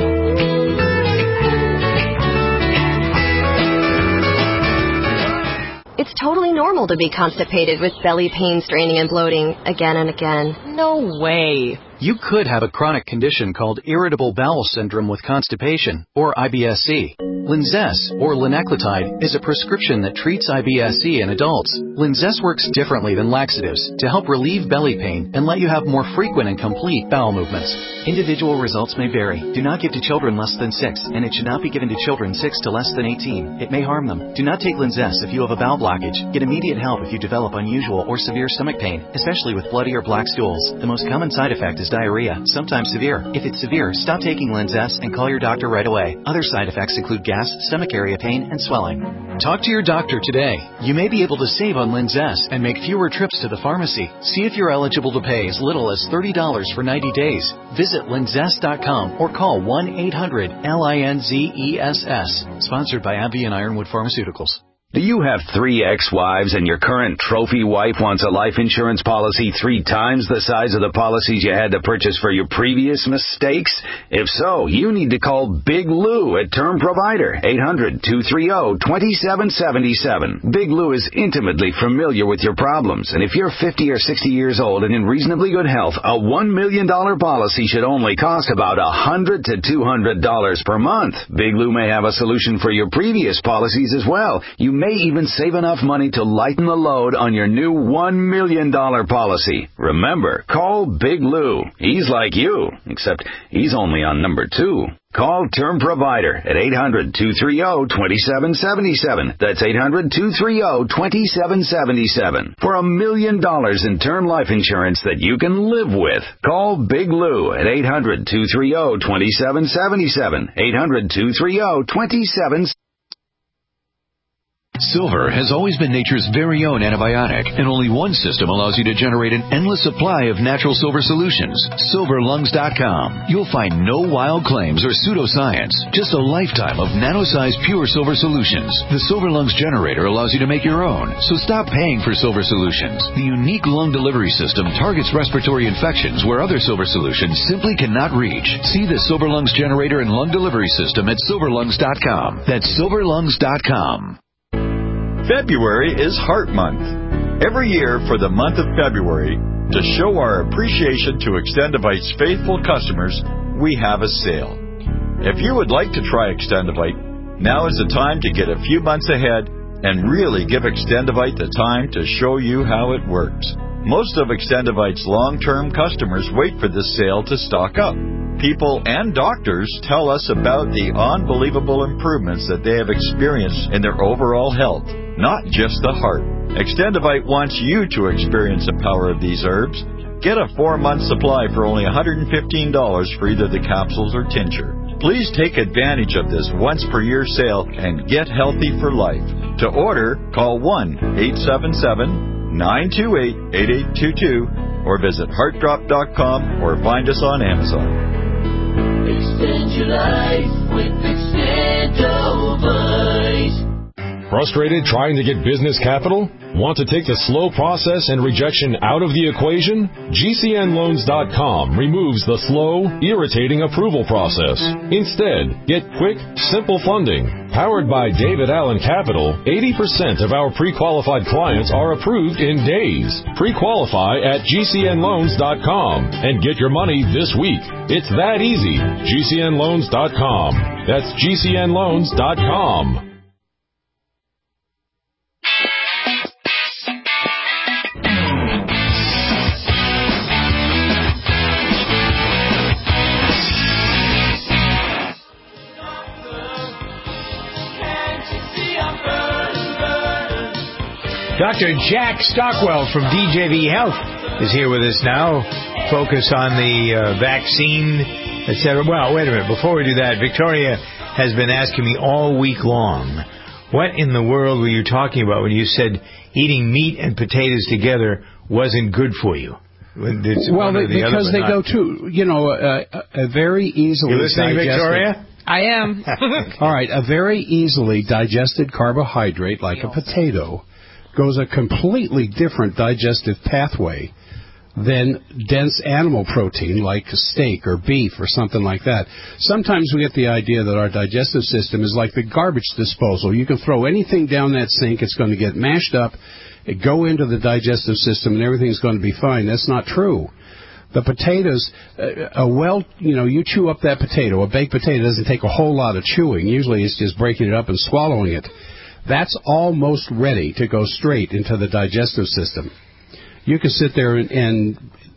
It's totally normal to be constipated with belly pain, straining, and bloating again and again. No way. You could have a chronic condition called irritable bowel syndrome with constipation, or I B S C. Linzess, or linaclotide, is a prescription that treats I B S C in adults. Linzess works differently than laxatives to help relieve belly pain and let you have more frequent and complete bowel movements. Individual results may vary. Do not give to children less than six, and it should not be given to children six to less than eighteen. It may harm them. Do not take Linzess if you have a bowel blockage. Get immediate help if you develop unusual or severe stomach pain, especially with bloody or black stools. The most common side effect is diarrhea, sometimes severe. If it's severe, stop taking Linzess and call your doctor right away. Other side effects include gas, stomach area pain, and swelling. Talk to your doctor today. You may be able to save on Linzess and make fewer trips to the pharmacy. See if you're eligible to pay as little as thirty dollars for ninety days. Visit linzess dot com or call one eight hundred L I N Z E S S. Sponsored by AbbVie and Ironwood Pharmaceuticals. Do you have three ex-wives and your current trophy wife wants a life insurance policy three times the size of the policies you had to purchase for your previous mistakes? If so, you need to call Big Lou at Term Provider, eight hundred, two three zero, two seven seven seven. Big Lou is intimately familiar with your problems, and if you're fifty or sixty years old and in reasonably good health, a one million dollars policy should only cost about one hundred to two hundred dollars per month. Big Lou may have a solution for your previous policies as well. You may even save enough money to lighten the load on your new one million dollars policy. Remember, call Big Lou. He's like you, except he's only on number two. Call Term Provider at eight hundred, two three zero, two seven seven seven. That's eight hundred, two three zero, two seven seven seven. For a million dollars in term life insurance that you can live with. Call Big Lou at eight hundred, two three zero, two seven seven seven. eight hundred, two three zero, two seven seven seven. Silver has always been nature's very own antibiotic, and only one system allows you to generate an endless supply of natural silver solutions. silver lungs dot com. You'll find no wild claims or pseudoscience, just a lifetime of nano-sized pure silver solutions. The Silver Lungs generator allows you to make your own, so stop paying for silver solutions. The unique lung delivery system targets respiratory infections where other silver solutions simply cannot reach. See the Silver Lungs generator and lung delivery system at silver lungs dot com. That's silver lungs dot com. February is Heart Month. Every year for the month of February, to show our appreciation to Extendivite's faithful customers, we have a sale. If you would like to try Extendivite, now is the time to get a few months ahead and really give Extendivite the time to show you how it works. Most of Extendivite's long-term customers wait for this sale to stock up. People and doctors tell us about the unbelievable improvements that they have experienced in their overall health, not just the heart. Extendivite wants you to experience the power of these herbs. Get a four-month supply for only one hundred fifteen dollars for either the capsules or tincture. Please take advantage of this once-per-year sale and get healthy for life. To order, call one eight seven seven, nine two eight, eight eight two two or visit heart drop dot com or find us on Amazon. Extend your life with Extendivite. Frustrated trying to get business capital? Want to take the slow process and rejection out of the equation? G C N loans dot com removes the slow, irritating approval process. Instead, get quick, simple funding. Powered by David Allen Capital, eighty percent of our pre-qualified clients are approved in days. Pre-qualify at G C N loans dot com and get your money this week. It's that easy. G C N loans dot com. That's G C N loans dot com. Doctor Jack Stockwell from D J V Health is here with us now. Focus on the uh, vaccine, et cetera. Well, wait a minute. Before we do that, Victoria has been asking me all week long, what in the world were you talking about when you said eating meat and potatoes together wasn't good for you? It's well, they, the because other, they not... go too, you know, uh, a very easily you listening, digested... Victoria? I am. All right, a very easily digested carbohydrate like a potato goes a completely different digestive pathway than dense animal protein like steak or beef or something like that. Sometimes we get the idea that our digestive system is like the garbage disposal. You can throw anything down that sink, it's going to get mashed up, it go into the digestive system, and everything's going to be fine. That's not true. The potatoes, uh, a well, you know, you chew up that potato. A baked potato doesn't take a whole lot of chewing. Usually it's just breaking it up and swallowing it. That's almost ready to go straight into the digestive system. You can sit there and, and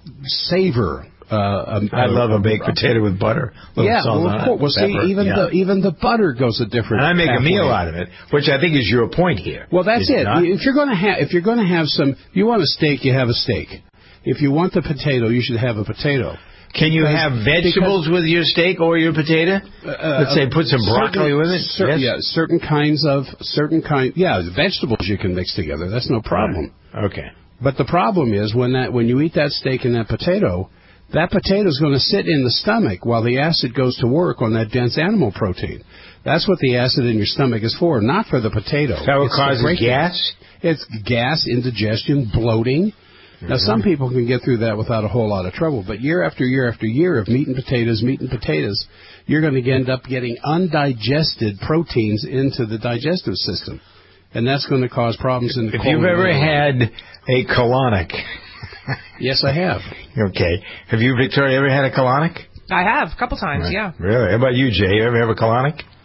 savor. Uh, a, I love a baked potato with butter. Yeah, well, of course. Well, see, even yeah. the even the butter goes a different. And I make pathway. a meal out of it, which I think is your point here. Well, that's it. it if you're going to have if you're going to have some, you want a steak, you have a steak. If you want the potato, you should have a potato. Can you because, have vegetables with your steak or your potato? Uh, Let's say put some broccoli certain, with it. Cer- yes? Yeah, certain kinds of certain kind. Yeah, vegetables you can mix together. That's no problem. Right. Okay. But the problem is when that when you eat that steak and that potato, that potato is going to sit in the stomach while the acid goes to work on that dense animal protein. That's what the acid in your stomach is for, not for the potato. Is that what causes gas? It's gas, indigestion, bloating. Now, some people can get through that without a whole lot of trouble, but year after year after year of meat and potatoes, meat and potatoes, you're going to end up getting undigested proteins into the digestive system, and that's going to cause problems in the colon. If you've ever had a colonic... Yes, I have. Okay. Have you, Victoria, ever had a colonic? I have, a couple times, right. yeah. Really? How about you, Jay? You ever have a colonic?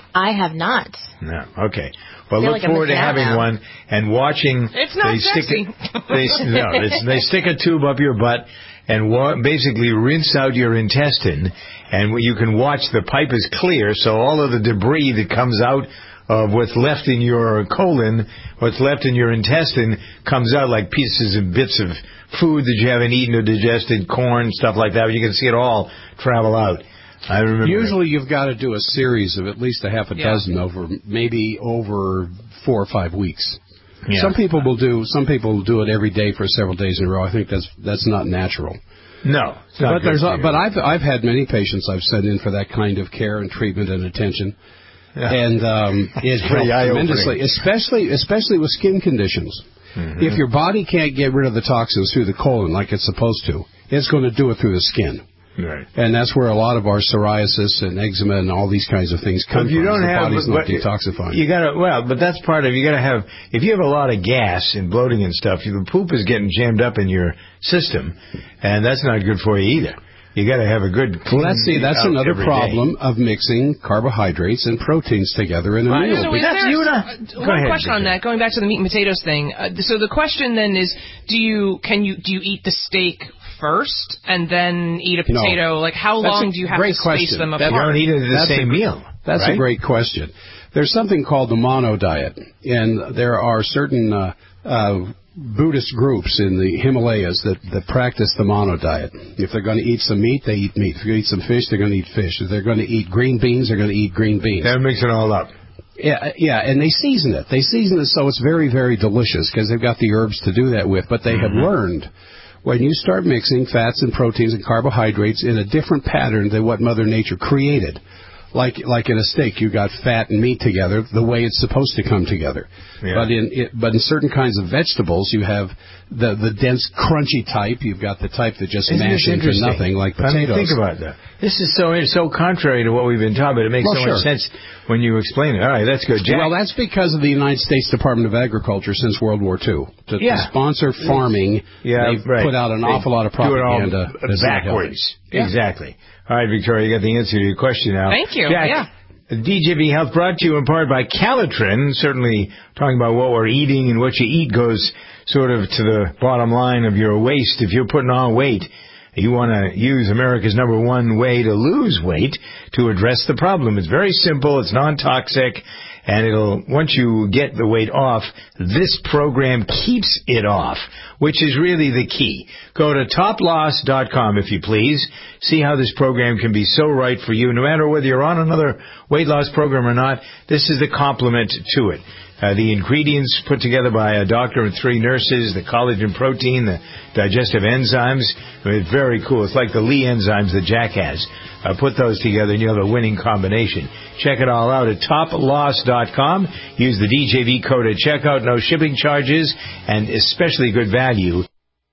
I have not. No. Okay. Well, feel look like I'm forward to missing out having now. one and watching. It's not they sexy. Stick a, they, no, it's, they stick a tube up your butt and wa- basically rinse out your intestine, and you can watch the pipe is clear, so all of the debris that comes out of what's left in your colon, what's left in your intestine, comes out like pieces and bits of food that you haven't eaten or digested, corn, stuff like that. You can see it all travel out. I remember. Usually you've got to do a series of at least a half a Yeah. dozen over, maybe over four or five weeks. Yeah. Some people will do. Some people will do it every day for several days in a row. I think that's that's not natural. No, it's not but good there's. for A, you. but I've I've had many patients I've sent in for that kind of care and treatment and attention, Yeah. and um, it pretty helps eye-opening. tremendously, especially especially with skin conditions. Mm-hmm. If your body can't get rid of the toxins through the colon like it's supposed to, it's going to do it through the skin. Right. And that's where a lot of our psoriasis and eczema and all these kinds of things come If you from. don't the have, body's but not detoxifying. You gotta, well, but that's part of, you gotta have, if you have a lot of gas and bloating and stuff, the poop is getting jammed up in your system, and that's not good for you either. You gotta have a good clean Well, that's, see, that's out another every problem day. of mixing carbohydrates and proteins together in a Right. meal. So is That's there- you and I. uh, Go one ahead, question on Victor. that, going back to the meat and potatoes thing. Uh, so the question then is, do you can you do you eat the steak first and then eat a No. potato? Like, how That's long a do you have great to space question. them That- apart? You don't eat it at the That's same a- meal. That's right? a great question. There's something called the mono diet, and there are certain uh, uh, Buddhist groups in the Himalayas that, that practice the mono diet. If they're going to eat some meat, they eat meat. If they're going to eat some fish, they're going to eat fish. If they're going to eat green beans, they're going to eat green beans. That mix it all up. Yeah, yeah, and they season it. They season it so it's very, very delicious because they've got the herbs to do that with. But they have learned when you start mixing fats and proteins and carbohydrates in a different pattern than what Mother Nature created, like like in a steak, you got fat and meat together the way it's supposed to come together. Yeah. But in it, but in certain kinds of vegetables, you have the the dense, crunchy type. You've got the type that just Isn't mash this into interesting? nothing, like I mean, potatoes. think about that. This is so so contrary to what we've been taught, but it makes Well, so sure. much sense when you explain it. All right, that's good. Jack? Well, that's because of the United States Department of Agriculture since World War Two. To, Yeah. to sponsor farming, Yeah, they've right. put out an They awful lot of do it all propaganda. that's not backwards. healthy. Yeah. Exactly. All right, Victoria, you got the answer to your question now. Thank you. Jack, Yeah. D J V Health brought to you in part by Calitrin. Certainly talking about what we're eating and what you eat goes sort of to the bottom line of your waist. If you're putting on weight, you want to use America's number one way to lose weight to address the problem. It's very simple. It's non-toxic. And it'll, once you get the weight off, this program keeps it off, which is really the key. Go to top loss dot com, if you please. See how this program can be so right for you. No matter whether you're on another weight loss program or not, this is the complement to it. Uh, the ingredients put together by a doctor and three nurses, the collagen protein, the digestive enzymes. It's very cool. It's like the Lee enzymes that Jack has. Uh, put those together and you'll have a winning combination. Check it all out at top loss dot com. Use the D J V code at checkout. No shipping charges and especially good value.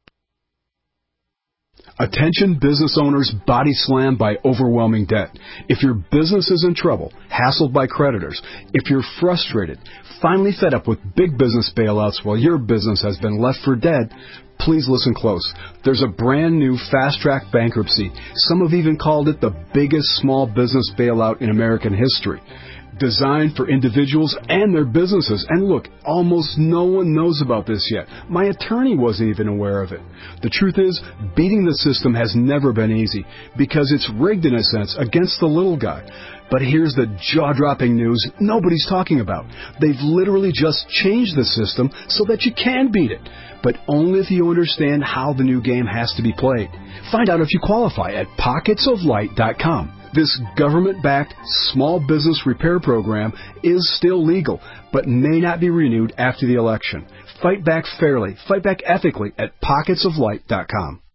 Attention business owners body slammed by overwhelming debt. If your business is in trouble, hassled by creditors, if you're frustrated, finally fed up with big business bailouts while your business has been left for dead, please listen close. There's a brand new fast-track bankruptcy. Some have even called it the biggest small business bailout in American history. Designed for individuals and their businesses. And look, almost no one knows about this yet. My attorney wasn't even aware of it. The truth is, beating the system has never been easy because it's rigged in a sense against the little guy. But here's the jaw-dropping news nobody's talking about. They've literally just changed the system so that you can beat it, but only if you understand how the new game has to be played. Find out if you qualify at pockets of light dot com. This government-backed small business repair program is still legal, but may not be renewed after the election. Fight back fairly, fight back ethically at pockets of light dot com.